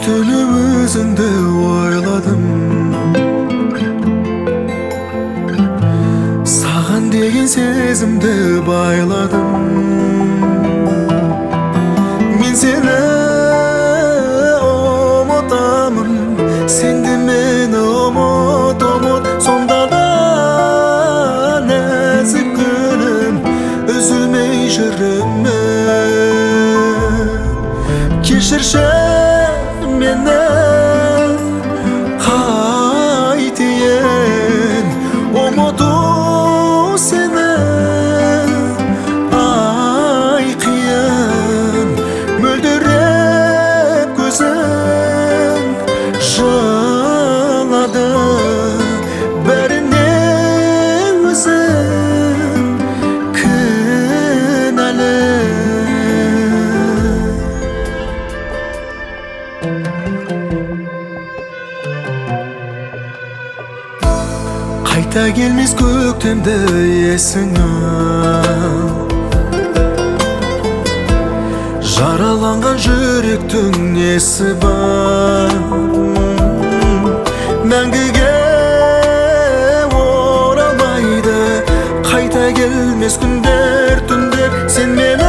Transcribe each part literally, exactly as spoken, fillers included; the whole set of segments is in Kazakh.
түнү өзүңдү ойладым, саган деген сезимди байладым. Мен сени ұмытамын, сенде мени ұмыт, ұмыт. Сонда да нәзік күнім үзілмей жүріммен. Кешірші мені қайтейін, ұмыту сені ай қиын. Мөлдіреп көзің жылады, бәріне өзің кінәлі. Қайта келмес көктемді есіңе, жараланған жүректің несі бар? Мәңгіге оралмайды, қайта келмес күндер, түндер. Сен мені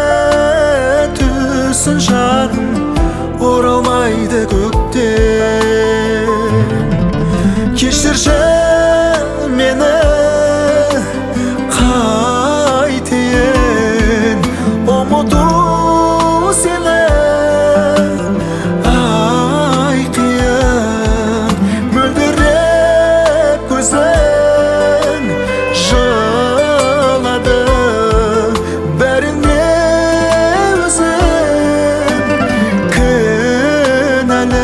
түсін жарым, оралмайды көктем. Кешірші мені қайтейін, ұмыту сені ай қиын. Мөлдіреп көзің жылады, бәріне өзің кінәлі.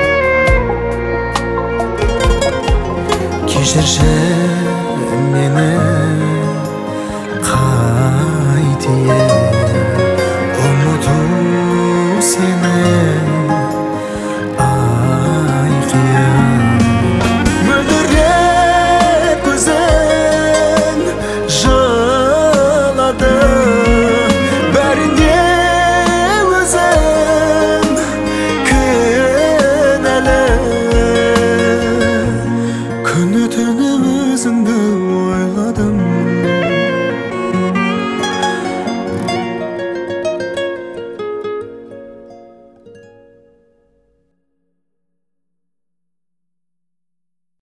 Кешірші мені